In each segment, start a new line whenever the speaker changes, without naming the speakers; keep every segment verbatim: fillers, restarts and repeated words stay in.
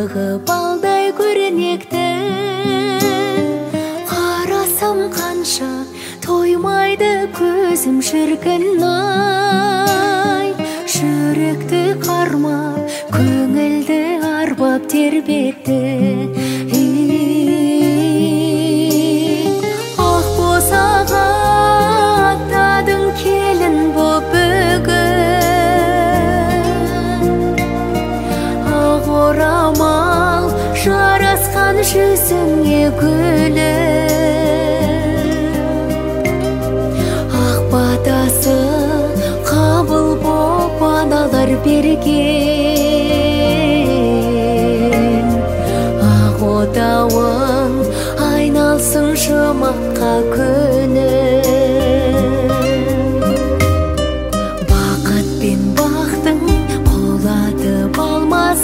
ағы балдай көрнекті. Қарасам қанша тоймайды көзім шіркін ай. Жүректі қармап, көңілді арбап тербетті. Ақ босаға аттадың келін боп бүгін. Ақ орамал жарасқан жүзіңе гүлім. Ақ батасы қабыл боп аналар берген. Ақ отауың айналсын жұмаққа күнім. Бақыт пен бақтың қолатып алмас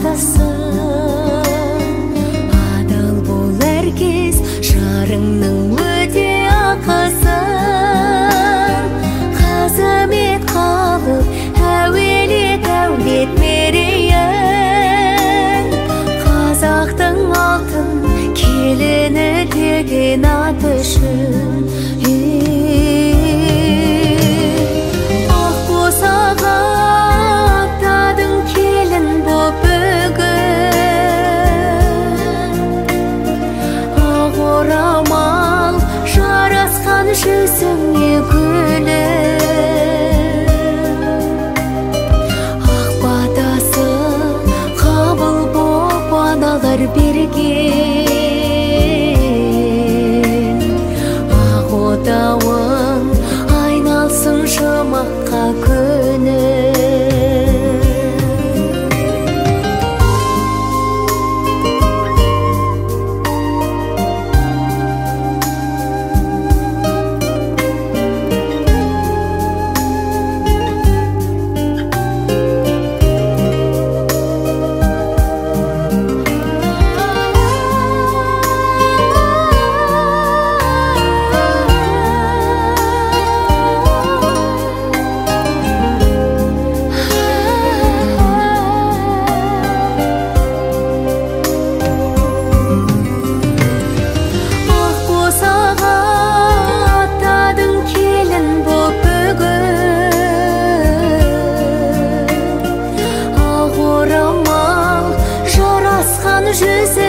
атасын. Адал бол әркез жарыңның өте ақысын. Қызмет қалып әуелет әулет мерейін. Қазақтың алтын келіні деген аты үшін. Ақ босаға аттадың келін боп бүгін. Ақ орамал жарасқан жүзіңе гүлім. Ақ батасы қабыл боп аналар берген. Ақ отауың айналсын жұмаққа күнім. Жүзі